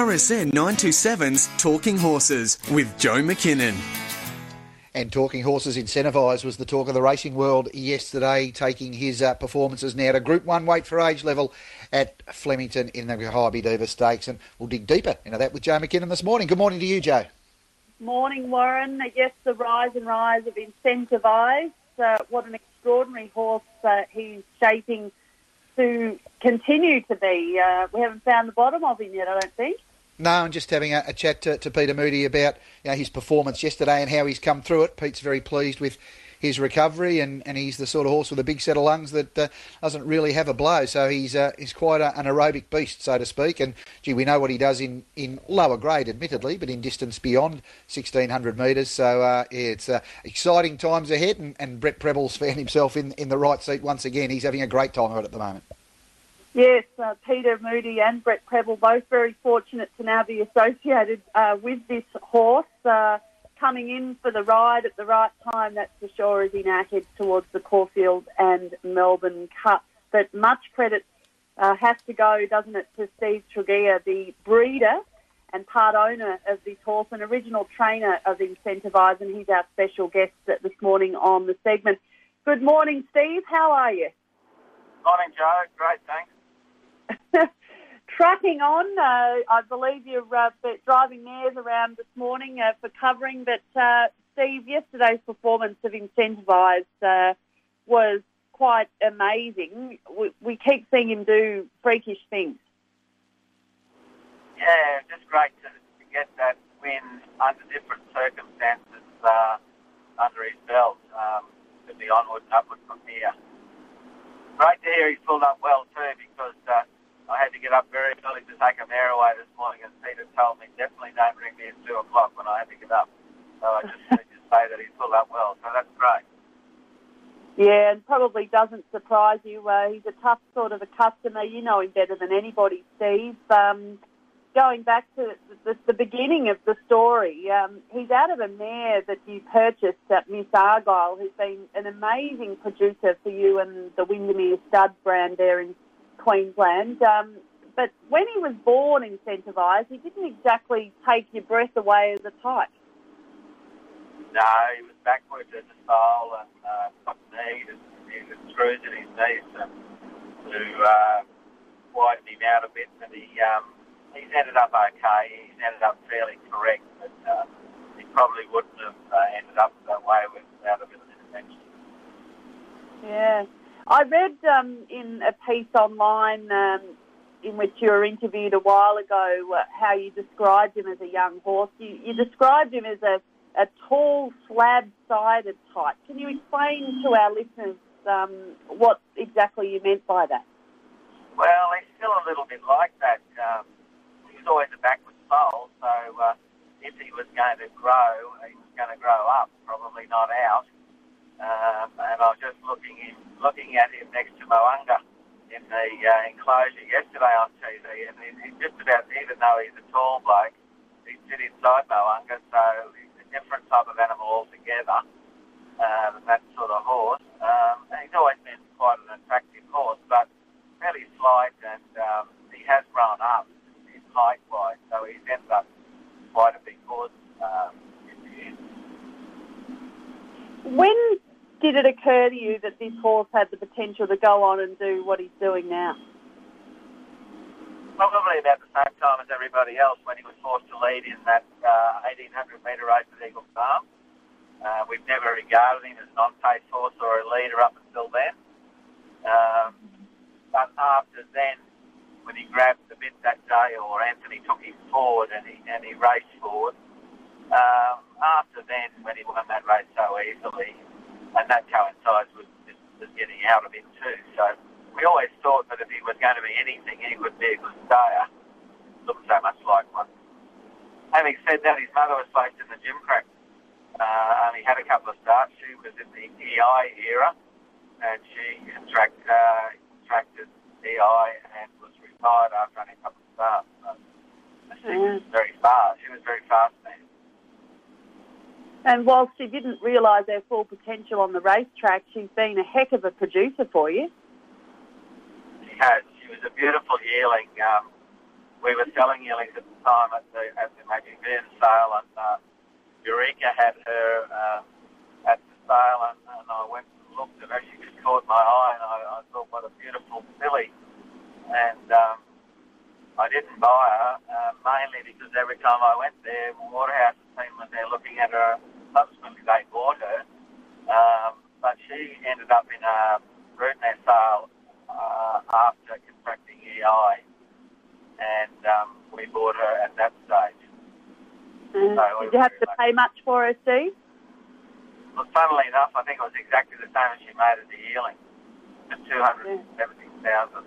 RSN 927's Talking Horses with Joe McKinnon. And Talking Horses Incentivised was the talk of the racing world yesterday, taking his performances now to Group 1 weight for age level at Flemington in the Hybe Diva Stakes. And we'll dig deeper into that with Joe McKinnon this morning. Good morning to you, Joe. Morning, Warren. Yes, the rise and rise of Incentivised. What an extraordinary horse he's shaping to continue to be. We haven't found the bottom of him yet, I don't think. No, I'm just having a chat to Peter Moody about his performance yesterday and how he's come through it. Pete's very pleased with his recovery, and he's the sort of horse with a big set of lungs that doesn't really have a blow. So he's quite an aerobic beast, so to speak. And, gee, we know what he does in lower grade, admittedly, but in distance beyond 1,600 metres. So, it's exciting times ahead, and Brett Preble's found himself in the right seat once again. He's having a great time of it at the moment. Yes, Peter Moody and Brett Preble both very fortunate to now be associated with this horse, coming in for the ride at the right time, that's for sure, as he now heads towards the Caulfield and Melbourne Cups. But much credit has to go, doesn't it, to Steve Tregear, the breeder and part owner of this horse, an original trainer of Incentivised, and he's our special guest this morning on the segment. Good morning, Steve. How are you? Morning, Joe. Great, thanks. Trucking on, I believe you're driving mares around this morning for covering, but Steve, yesterday's performance of Incentivised was quite amazing. We keep seeing him do freakish things. Yeah, just great to get that win under different circumstances under his belt, to be onward and upward from here. Great to hear he's pulled up well too, because I had to get up very early to take a mare away this morning, and Peter told me definitely don't ring me at 2 o'clock when I had to get up. So I just wanted to say that he's pulled up well, so that's great. Yeah, and probably doesn't surprise you. He's a tough sort of a customer. You know him better than anybody, Steve. Going back to the beginning of the story, he's out of a mare that you purchased at Miss Argyle, who's been an amazing producer for you and the Windermere Stud brand there in Queensland. But when he was born Incentivised, he didn't exactly take your breath away as a type. No, he was backwards as a style and got kneed, and he was screws in his knees to widen him out a bit. And he's ended up okay. He's ended up fairly correct, but he probably wouldn't have ended up that way without a bit of intervention. Yeah. I read in a piece online in which you were interviewed a while ago how you described him as a young horse. You described him as a tall, slab-sided type. Can you explain to our listeners what exactly you meant by that? Well, he's still a little bit like that. He was always a backward foal, so if he was going to grow, he was going to grow up, probably not out. And I was just looking at him next to Mo'unga in the enclosure yesterday on TV, and he just about, even though he's a tall bloke, he'd sit inside Mo'unga, so he's a different type of animal altogether than that sort of horse. And he's always been quite an attractive horse, but fairly slight, and he has grown up in height-wise, so he's ended up quite a big horse in the end. When did it occur to you that this horse had the potential to go on and do what he's doing now? Probably about the same time as everybody else, when he was forced to lead in that 1,800-metre race at Eagle Farm. We've never regarded him as an on-pace horse or a leader up until then. But after then, when he grabbed the bit that day, or Anthony took him forward and he raced forward, after then, when he won that race so easily, and that coincides with getting out of it too. So we always thought that if he was going to be anything, he would be a good stayer. Looked so much like one. Having said that, his mother was placed in the gym crack. Only had a couple of starts. She was in the EI era, and she contracted EI and was retired after only a couple of starts. So she was very fast. She was very fast then. And whilst she didn't realise her full potential on the racetrack, she's been a heck of a producer for you. She has. She was a beautiful yearling. we were selling yearlings at the time at the Magic Million sale, and Eureka had her at the sale, and I went and looked at her. She just caught my eye, and I thought, what a beautiful filly. And I didn't buy her, mainly because every time I went there, Waterhouse team was there looking at her. Subsequently, they bought her, but she ended up in a broodmare sale after contracting EI, and we bought her at that stage. Did you have to pay much for her, Steve? Well, funnily enough, I think it was exactly the same as she made as a yearling, at $270,000.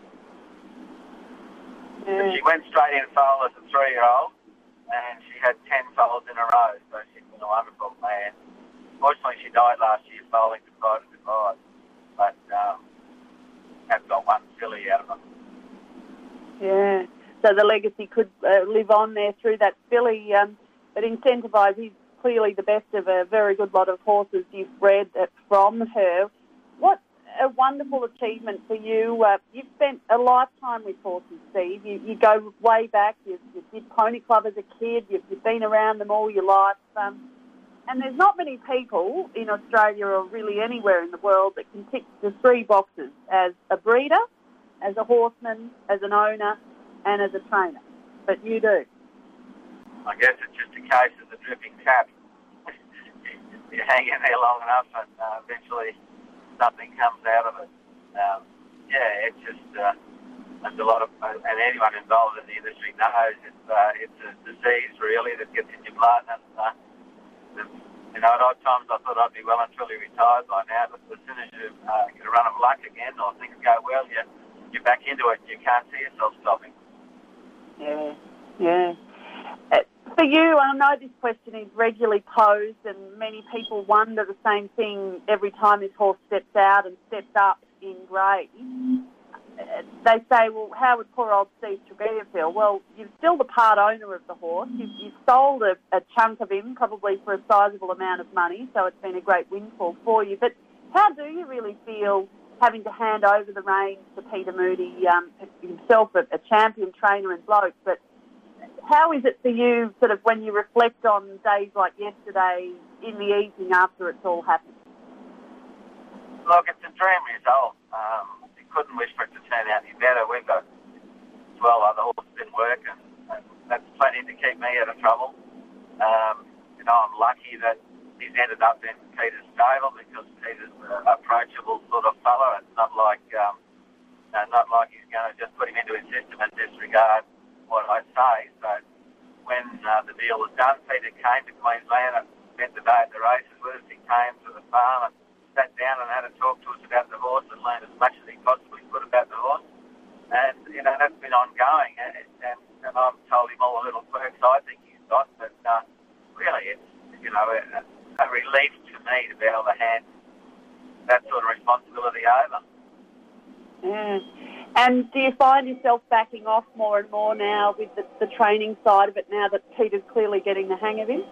Yeah. She went straight in foal as a 3-year-old, and she had 10 foals in a row, so she's been a wonderful mare. Fortunately, she died last year foaling to divide, but have got one filly out of her. Yeah, so the legacy could live on there through that filly, but Incentivise is clearly the best of a very good lot of horses you've bred from her. What a wonderful achievement for you. You've spent a lifetime with horses, Steve. You go way back. You did Pony Club as a kid. You've been around them all your life. And there's not many people in Australia or really anywhere in the world that can tick the 3 boxes: as a breeder, as a horseman, as an owner, and as a trainer. But you do. I guess it's just a case of the dripping tap. You hang in there long enough, and eventually something comes out of it. It's just there's a lot of, and anyone involved in the industry knows it's a disease really that gets in your blood. And at odd times I thought I'd be well and truly retired by now, but as soon as you get a run of luck again or things go well, you're back into it. You can't see yourself stopping. Yeah. For you, I know this question is regularly posed, and many people wonder the same thing every time this horse steps out and steps up in grade. They say, well, how would poor old Steve Tregear feel? Well, you're still the part owner of the horse. You've sold a chunk of him, probably for a sizable amount of money, so it's been a great windfall for you. But how do you really feel having to hand over the reins to Peter Moody, himself a champion trainer and bloke, but how is it for you, sort of, when you reflect on days like yesterday in the evening after it's all happened? Look, it's a dream result. You couldn't wish for it to turn out any better. We've got 12 other horses in work, and that's plenty to keep me out of trouble. I'm lucky that he's ended up in Peter's stable because Peter's an approachable sort of fella. It's not like he's going to just put him into his system and disregard what I say. So when the deal was done, Peter came to Queensland and spent the day at the races with us. He came to the farm and sat down and had a talk to us about the horse and learned as much as he possibly could about the horse. And, that's been ongoing. And I've told him all the little quirks I think he's got. But really, it's, a relief to me to be able to hand that sort of responsibility over. Yeah. And do you find yourself backing off more and more now with the training side of it, now that Peter's clearly getting the hang of him?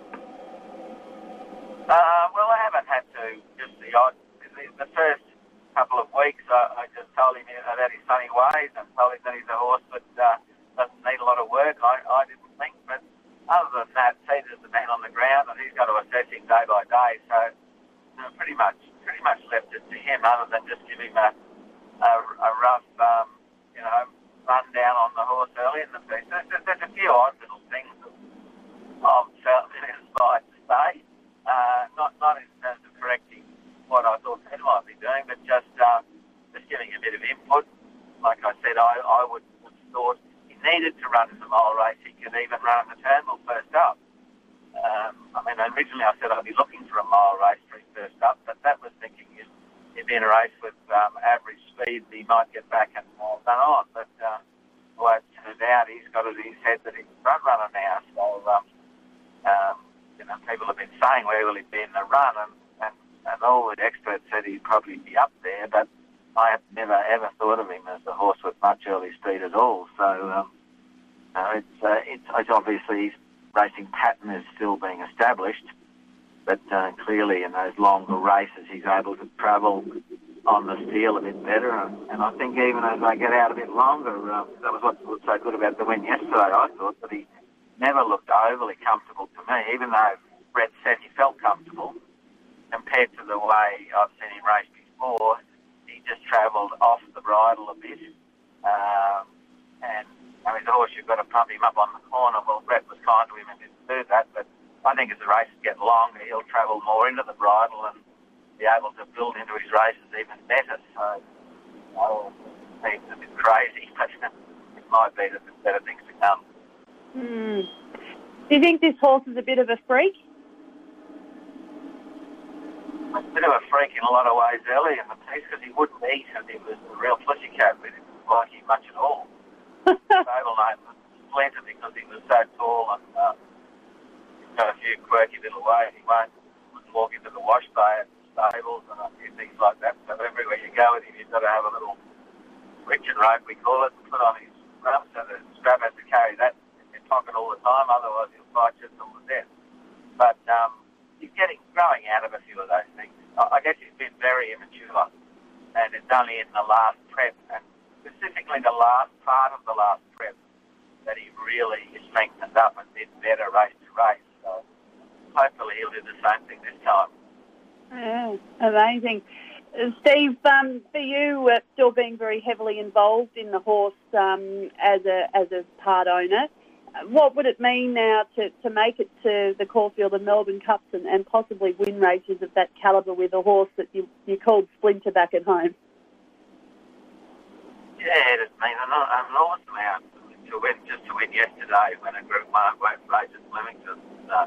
Well, I haven't had to. Just the first couple of weeks, I just told him about his funny ways and told him that he's a horse that doesn't need a lot of work. I didn't think, but other than that, Peter's the man on the ground and he's got to assess him day by day. So pretty much left it to him, other than just give him a rough, rundown on the horse early in the piece. There's a few odd little things that I've felt inspired to say. Not in terms of correcting what I thought Peter might be doing, but just giving a bit of input. Like I said, I would have thought he needed to run in the mile race. He could even run in the Turnbull first up. Originally I said I'd be looking for a mile race for his first up, but that was thinking he'd be in a race with average speed, he might get back and run on. But the way it turned out, he's got it in his head that he's a front runner now. So, people have been saying where will he be in the run, and all the experts said he'd probably be up there, but I have never ever thought of him as a horse with much early speed at all. So it's obviously his racing pattern is still being established, but clearly in those longer races he's able to travel on the steel a bit better, and I think even as they get out a bit longer, that was what was so good about the win yesterday. I thought that he never looked overly comfortable to me, even though Brett said he felt comfortable compared to the way I've seen him race before. He just travelled off the bridle a bit, and he's a horse you've got to pump him up on the corner. Well, Brett was kind to him and didn't do that, but I think as the races get longer, he'll travel more into the bridle and be able to build into his races even better. So, it's a bit crazy, but it might be that there's better things to come. Do you think this horse is a bit of a freak? A bit of a freak in a lot of ways early in the piece because he wouldn't eat and he was a real pussycat. We didn't like him much at all. Stable name was Splinter because he was so tall and he's got a few quirky little ways. He wouldn't walk into the wash bay at the stables and a few things like that. So everywhere you go with him, you've got to have a little Richard rope, we call it, and put on his strap, so the strap has to carry that in your pocket all the time, otherwise he'll fight you till the death. But he's growing out of a few of those things. I guess he's been very immature, and it's only in the last prep, and specifically the last part of the last prep, that he really strengthened up and did better race to race. So hopefully he'll do the same thing this time. Yeah, amazing. Steve, for you, still being very heavily involved in the horse as a part owner, what would it mean now to make it to the Caulfield and Melbourne Cups and possibly win races of that calibre with a horse that you called Splinter back at home? Yeah, it means an enormous amount to win yesterday when a Group 1 won't race at Flemington.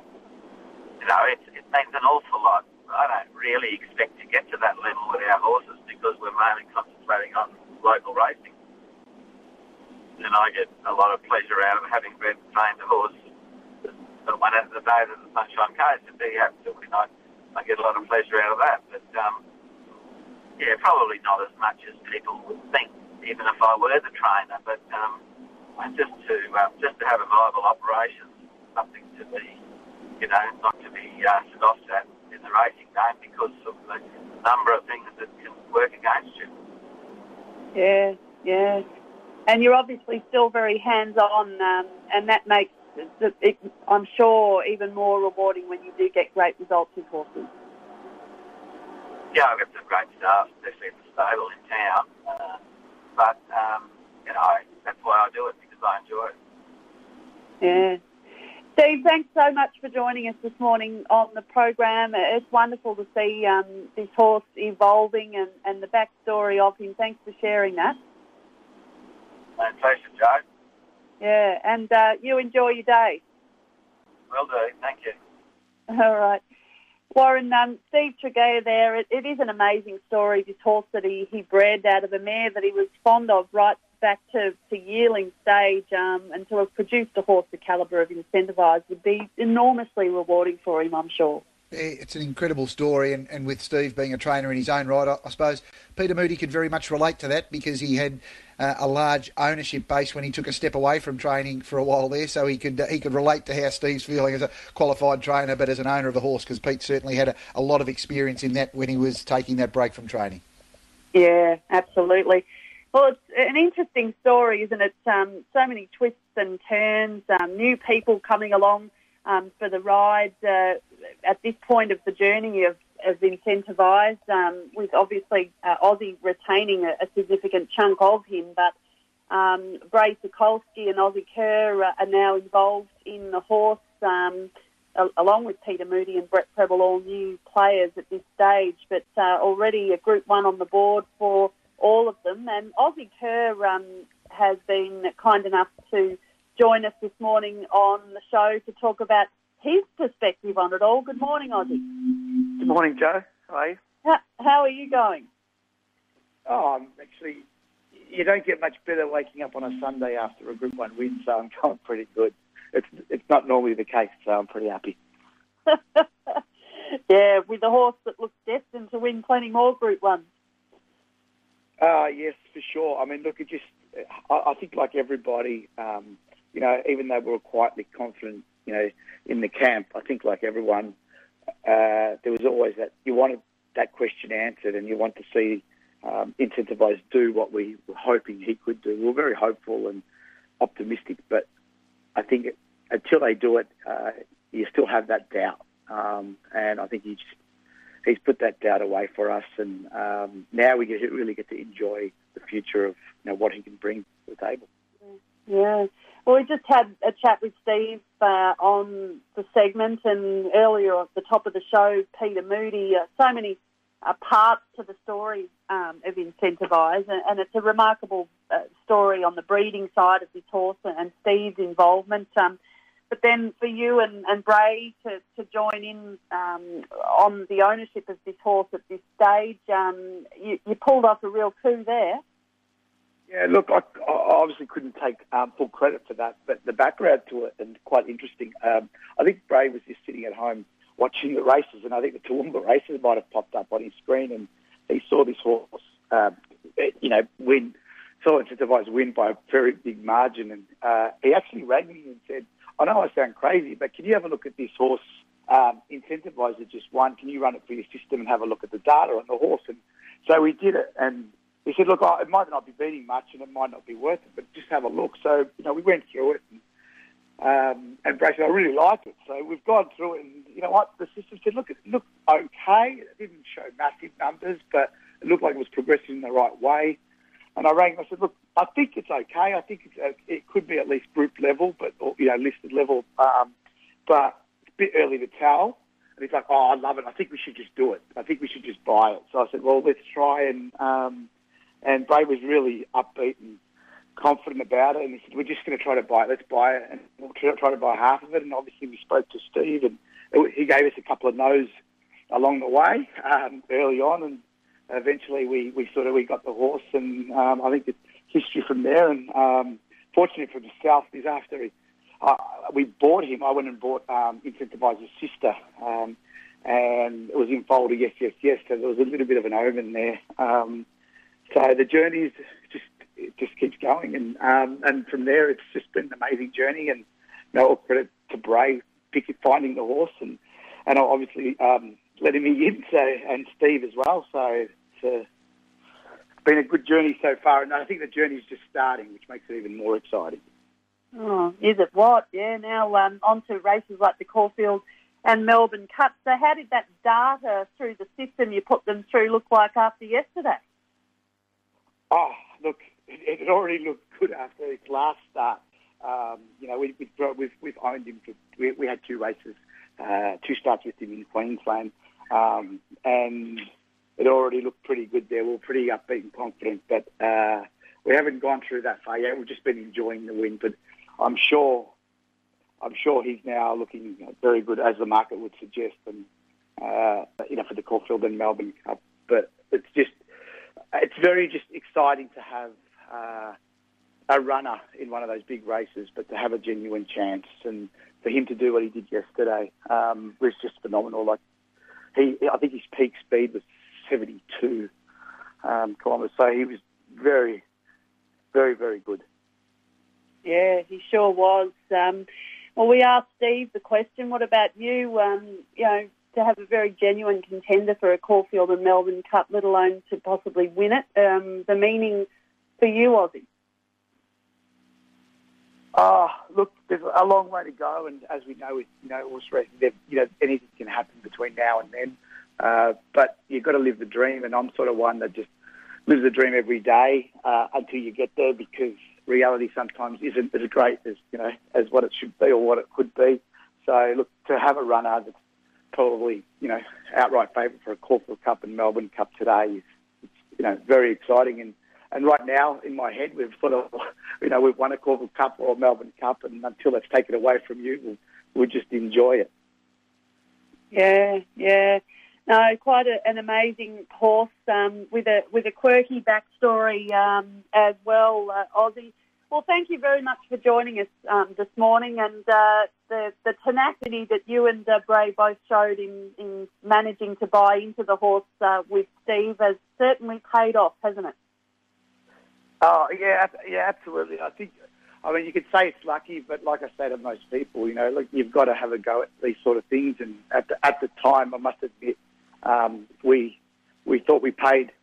It means an awful lot. I don't really expect to get to that level with our horses because we're mainly concentrating on local racing. And I get a lot of pleasure out of having bred and trained a horse. But one of the days at the Sunshine Coast, if he happens to win, I get a lot of pleasure out of that. But, probably not as much as people would think, even if I were the trainer. But just to have a viable operation, something to be, not to be scoffed at in the racing game because of the number of things that can work against you. Yeah. And you're obviously still very hands-on, and that makes it, I'm sure, even more rewarding when you do get great results with horses. Yeah, I've got some great staff, especially at the stable in town. But that's why I do it, because I enjoy it. Yeah. Steve, thanks so much for joining us this morning on the program. It's wonderful to see this horse evolving and the backstory of him. Thanks for sharing that. My pleasure, Joe. Yeah, and you enjoy your day. Will do. Thank you. All right. Warren, Steve Tregea there, it is an amazing story, this horse that he bred out of a mare that he was fond of right back to yearling stage, and to have produced a horse the calibre of Incentivise would be enormously rewarding for him, I'm sure. It's an incredible story, and with Steve being a trainer in his own right, I suppose Peter Moody could very much relate to that because he had a large ownership base when he took a step away from training for a while there, so he could relate to how Steve's feeling as a qualified trainer, but as an owner of the horse, because Pete certainly had a lot of experience in that when he was taking that break from training. Yeah, absolutely. Well, it's an interesting story, isn't it? So many twists and turns, new people coming along for the ride at this point of the journey of Incentivise, with obviously Aussie retaining a significant chunk of him, but Bray Sokolsky and Ozzie Kerr are now involved in the horse, along with Peter Moody and Brett Preble, all new players at this stage, but already a Group 1 on the board for all of them. And Ozzie Kerr has been kind enough to join us this morning on the show to talk about his perspective on it all. Good morning, Ozzie. Good morning, Joe. How are you? How are you going? Oh, I'm actually, you don't get much better waking up on a Sunday after a Group 1 win, so I'm going pretty good. It's not normally the case, so I'm pretty happy. Yeah, with a horse that looks destined to win plenty more Group 1s. Yes, for sure. I mean, look, I think like everybody, even though we were quietly confident, in the camp, I think like everyone, there was always that, you wanted that question answered and you want to see Incentivise do what we were hoping he could do. We were very hopeful and optimistic, but I think until they do it, you still have that doubt. And I think he's put that doubt away for us, and now we really get to enjoy the future of what he can bring to the table. Yeah. Well, we just had a chat with Steve on the segment, and earlier at the top of the show, Peter Moody. So many parts to the story of Incentivise, and it's a remarkable story on the breeding side of this horse and Steve's involvement. But then for you and Bray to join in on the ownership of this horse at this stage, you pulled off a real coup there. Yeah, look, I obviously couldn't take full credit for that, but the background to it and quite interesting. I think Bray was just sitting at home watching the races, and I think the Toowoomba races might have popped up on his screen, and he saw this horse, win, saw Incentivise win by a very big margin, and he actually rang me and said, "I know I sound crazy, but can you have a look at this horse? Incentivise it just won. Can you run it for your system and have a look at the data on the horse?" And so we did it, and he said, "Look, it might not be beating much, and it might not be worth it, but just have a look." So we went through it, and Bray said, "I really like it." So we've gone through it, and you know what? The system said, "Look, it looked okay. It didn't show massive numbers, but it looked like it was progressing in the right way." And I rang him. I said, "Look, I think it's okay. I think it could be at least group level, but listed level, but it's a bit early to tell." And he's like, "Oh, I love it. I think we should just do it. I think we should just buy it." So I said, "Well, let's try." And Bray was really upbeat and confident about it, and he said, "We're just going to try to buy it. Let's buy it, and we'll try to buy half of it." And obviously we spoke to Steve, and he gave us a couple of no's along the way early on, and eventually we got the horse, and I think it's history from there. And fortunately for himself, is after we bought him, I went and bought Incentivise's sister, and it was in folder, yes, so there was a little bit of an omen there. So the journey just keeps going, and from there it's just been an amazing journey. And all credit to Bray finding the horse, and obviously letting me in, and Steve as well. So it's been a good journey so far, and I think the journey's just starting, which makes it even more exciting. Oh, is it what? Yeah. Now on to races like the Caulfield and Melbourne Cup. So how did that data through the system you put them through look like after yesterday? Oh, look, it already looked good after its last start. We've owned him. We had two races, two starts with him in Queensland, and it already looked pretty good there. We were pretty upbeat and confident, but we haven't gone through that far yet. We've just been enjoying the win, but I'm sure he's now looking very good, as the market would suggest, and for the Caulfield and Melbourne Cup. But it's very just exciting to have a runner in one of those big races, but to have a genuine chance, and for him to do what he did yesterday was just phenomenal. Like I think his peak speed was 72 kilometres, so he was very, very, very good. Yeah, he sure was. Well, we asked Steve the question, what about you? To have a very genuine contender for a Caulfield and Melbourne Cup, let alone to possibly win it. The meaning for you, Ozzy? Look, there's a long way to go, and as we know, horse racing, anything can happen between now and then. But you've got to live the dream, and I'm sort of one that just lives the dream every day until you get there, because reality sometimes isn't as great as what it should be or what it could be. So, look, to have a runner that's probably, outright favourite for a Caulfield Cup and Melbourne Cup today is, very exciting. And right now, in my head, we've sort of, we've won a Caulfield Cup or a Melbourne Cup, and until that's taken away from you, we'll just enjoy it. Yeah. No, quite an amazing horse with a quirky backstory as well, Ozzy. Well, thank you very much for joining us this morning, and the tenacity that you and Bray both showed in managing to buy into the horse with Steve has certainly paid off, hasn't it? Oh, yeah, absolutely. You could say it's lucky, but like I say to most people, you've got to have a go at these sort of things. And at the time, I must admit, we thought we paid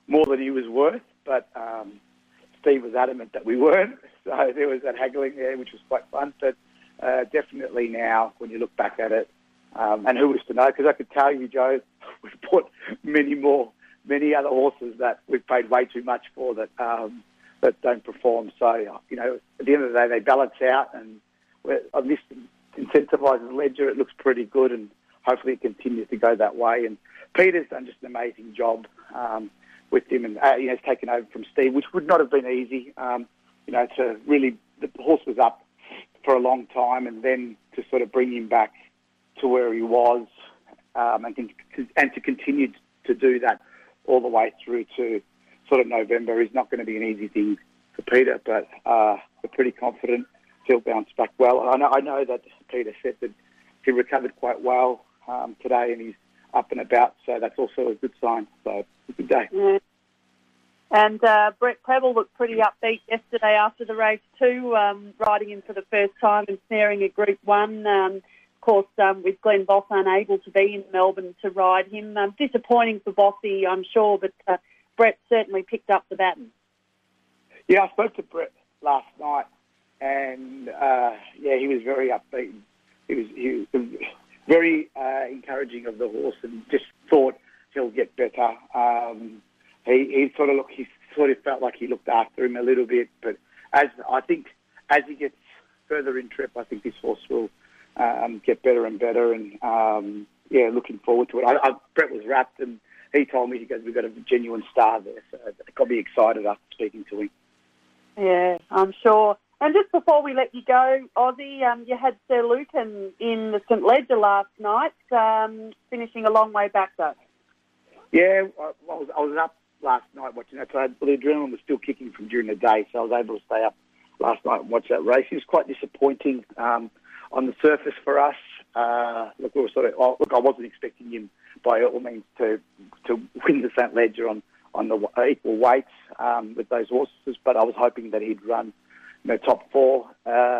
more than he was worth, but Steve was adamant that we weren't. So there was that haggling there, which was quite fun. But definitely now, when you look back at it, and who was to know? Because I could tell you, Joe, we've bought many other horses that we've paid way too much for that don't perform. So, at the end of the day, they balance out, and on this incentivises Ledger, it looks pretty good, and hopefully it continues to go that way. And Peter's done just an amazing job with him, and he's taken over from Steve, which would not have been easy. To really, the horse was up for a long time, and then to sort of bring him back to where he was, and to continue to do that all the way through to sort of November is not going to be an easy thing for Peter, but we're pretty confident he'll bounce back well. I know that Peter said that he recovered quite well today, and he's up and about, so that's also a good sign. So it's a good day. Yeah. And Brett Preble looked pretty upbeat yesterday after the race too, riding in for the first time and snaring a Group 1. Of course, with Glenn Voss unable to be in Melbourne to ride him. Disappointing for Bossy, I'm sure, but Brett certainly picked up the baton. Yeah, I spoke to Brett last night, and he was very upbeat. He was very encouraging of the horse, and just thought he'll get better. He sort of felt like he looked after him a little bit, but as he gets further in trip, I think this horse will get better and better. And looking forward to it. Brett was wrapped, and he told me, he goes, "We've got a genuine star there," so I got me excited after speaking to him. Yeah, I'm sure. And just before we let you go, Ozzy, you had Sir Lucan in the St Ledger last night, finishing a long way back though. Yeah, I was up last night watching that. So the adrenaline was still kicking from during the day, so I was able to stay up last night and watch that race. It was quite disappointing on the surface for us. I wasn't expecting him by all means to win the St Ledger on the equal weights with those horses, but I was hoping that he'd run top 4.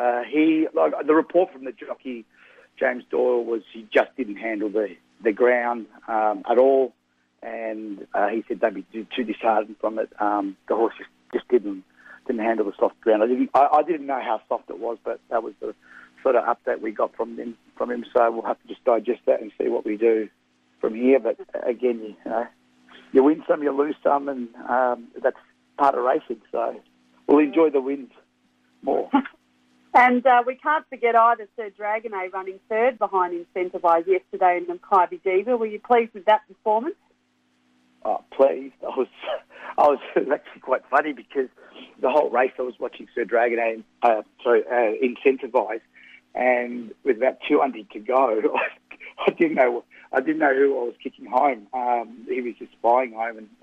The report from the jockey James Doyle was he just didn't handle the ground at all. And he said don't be too disheartened from it. The horse just didn't handle the soft ground. I didn't know how soft it was, but that was the sort of update we got from him. So we'll have to just digest that and see what we do from here. But again, you win some, you lose some, and that's part of racing. So we'll enjoy the wins more. And we can't forget either Sir Dragonet running third behind Incentivise yesterday in the Kybe Diva. Were you pleased with that performance? Oh, pleased. I was actually quite funny because the whole race I was watching Sir Dragonet, Incentivise, and with about 200 to go, I didn't know who I was kicking home. He was just flying home, and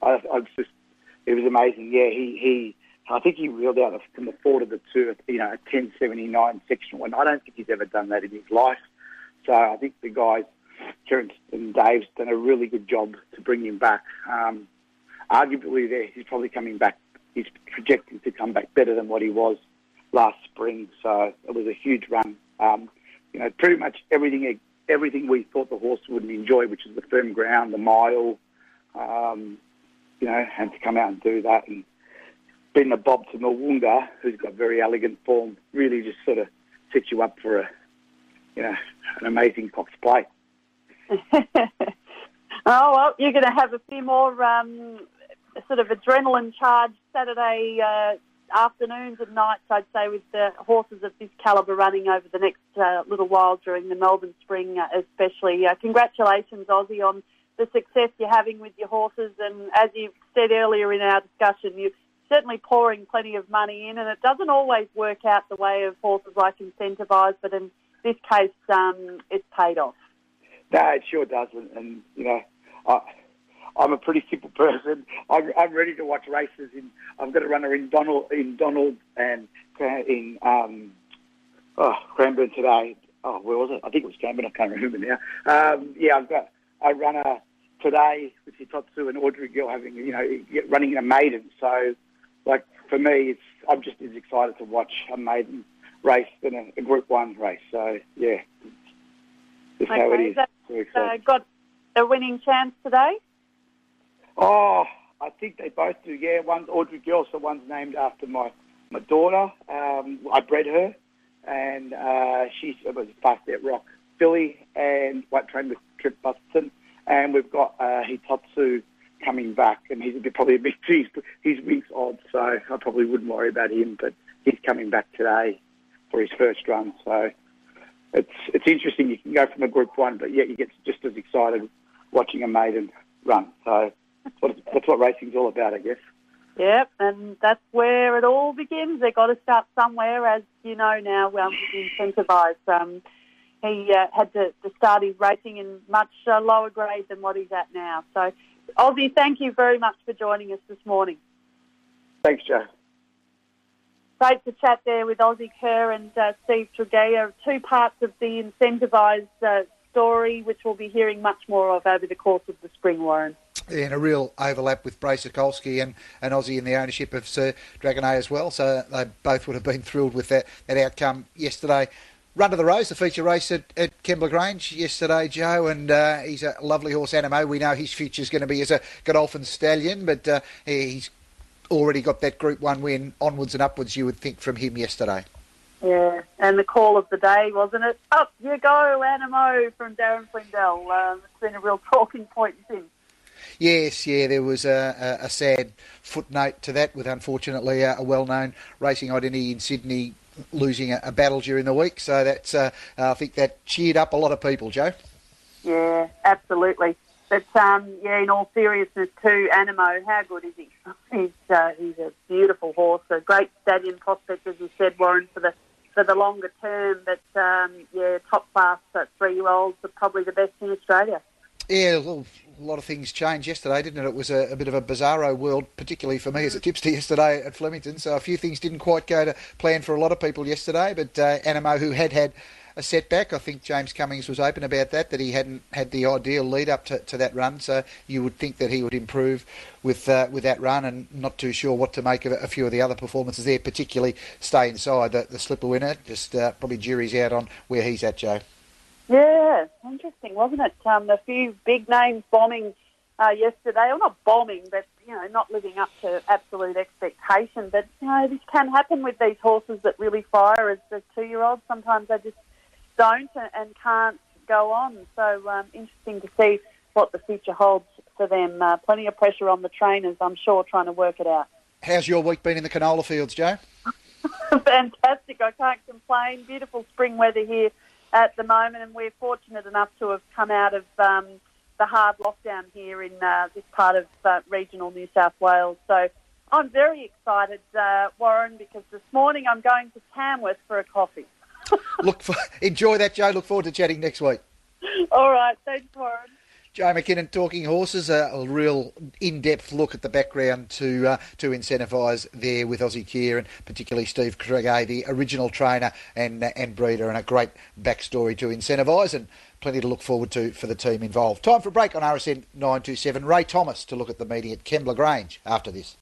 it was amazing. Yeah, I think he reeled out from the 4 to the 2, a 10.79 sectional, and I don't think he's ever done that in his life. So I think the guys, Terence and Dave's, done a really good job to bring him back. Arguably, he's probably coming back. He's projecting to come back better than what he was last spring. So it was a huge run. Pretty much everything we thought the horse would enjoy, which is the firm ground, the mile, and to come out and do that. And being a bob to Milwunga, who's got very elegant form, really just sort of sets you up for an amazing Cox Plate. Oh, well, you're going to have a few more sort of adrenaline-charged Saturday afternoons and nights, I'd say, with the horses of this calibre running over the next little while during the Melbourne Spring especially. Congratulations, Ozzy, on the success you're having with your horses. And as you said earlier in our discussion, you're certainly pouring plenty of money in, and it doesn't always work out the way of horses like Incentivise, but in this case, it's paid off. No, it sure doesn't. And, I'm a pretty simple person. I'm ready to watch races. I've got a runner in Donald and in Cranbourne today. Oh, where was it? I think it was Cranbourne. I can't remember now. I've got a runner today with Hitotsu and Audrey Gill having, running a maiden. So, for me, I'm just as excited to watch a maiden race than a Group 1 race. So, yeah, that's how it is. Got a winning chance today? Oh, I think they both do, yeah. One's Audrey Girl, so one's named after my daughter. I bred her, and she's was fast out rock filly and white trained with Trip Buston. And we've got Hitotsu coming back, and he's probably a bit his wing's odd, so I probably wouldn't worry about him, but he's coming back today for his first run. So it's interesting. You can go from a Group 1, but yet you get just as excited watching a maiden run. So that's what racing's all about, I guess. Yep, and that's where it all begins. They've got to start somewhere, as you know now, with Incentivise. He had to start his racing in much lower grade than what he's at now. So, Ozzy, thank you very much for joining us this morning. Thanks, Joe. Great to chat there with Ozzy Kerr and Steve Tregea, two parts of the Incentivise story, which we'll be hearing much more of over the course of the spring, Warren. Yeah, and a real overlap with Brace Sokolsky and Ozzy in the ownership of Sir Dragonet as well, so they both would have been thrilled with that outcome yesterday. Run to the Rose, the feature race at Kembla Grange yesterday, Joe, and he's a lovely horse, Animo. We know his future's going to be as a Godolphin stallion, but he's already got that Group 1 win onwards and upwards, you would think, from him yesterday. Yeah, and the call of the day, wasn't it? Up you go, Animo, from Darren Flindell. It's been a real talking point since. Yes, yeah, there was a sad footnote to that with, unfortunately, a well-known racing identity in Sydney losing a battle during the week. So that's, I think that cheered up a lot of people, Joe. Yeah, absolutely. But, in all seriousness too, Animo, how good is he? He's a beautiful horse, a great stallion prospect, as you said, Warren, for the longer term. But, top class 3-year-olds are probably the best in Australia. Yeah, a lot of things changed yesterday, didn't it? It was a bit of a bizarro world, particularly for me as a tipster yesterday at Flemington. So a few things didn't quite go to plan for a lot of people yesterday. But Animo, who had a setback, I think James Cummings was open about that he hadn't had the ideal lead up to that run. So you would think that he would improve with that run, and not too sure what to make of a few of the other performances there, particularly Stay Inside, the slipper winner. Just probably jury's out on where he's at, Joe. Yeah, interesting, wasn't it? A few big names bombing yesterday. Well, not bombing, but, not living up to absolute expectation. But, this can happen with these horses that really fire as 2-year-olds. Sometimes they just don't and can't go on. So interesting to see what the future holds for them. Plenty of pressure on the trainers, I'm sure, trying to work it out. How's your week been in the canola fields, Joe? Fantastic. I can't complain. Beautiful spring weather here at the moment, and we're fortunate enough to have come out of the hard lockdown here in this part of regional New South Wales. So I'm very excited, Warren, because this morning I'm going to Tamworth for a coffee. Enjoy that, Joe. Look forward to chatting next week. All right. Thanks, Warren. Joe McKinnon, Talking Horses, a real in-depth look at the background to Incentivise there with Ozzy Kerr and particularly Steve Tregea, the original trainer and breeder, and a great backstory to Incentivise, and plenty to look forward to for the team involved. Time for a break on RSN 927. Ray Thomas to look at the meeting at Kembla Grange after this.